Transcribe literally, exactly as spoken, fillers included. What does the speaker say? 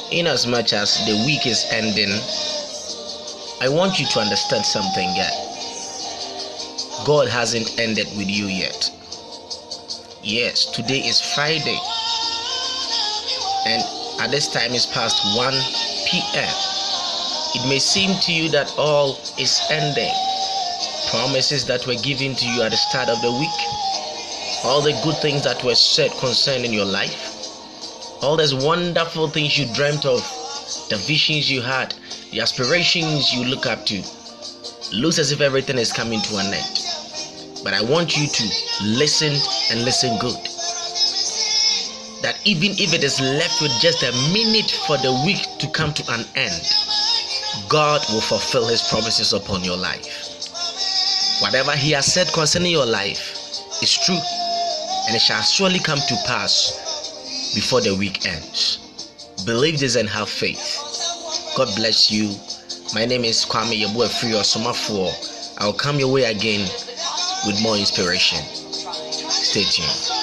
In as much as the week is ending, I want you to understand something that God hasn't ended with you yet. Yes, today is Friday, and at this time it's past one p.m. It may seem to you that all is ending. Promises that were given to you at the start of the week, all the good things that were said concerning your life, all those wonderful things you dreamt of, the visions you had, the aspirations you look up to, looks as if everything is coming to an end. But I want you to listen and listen good. That even if it is left with just a minute for the week to come to an end, God will fulfill His promises upon your life. Whatever He has said concerning your life is true, and it shall surely come to pass before the week ends. Believe this and have faith. God bless you. My name is Kwame Yebuefri Osomafo. I will come your way again with more inspiration. Stay tuned.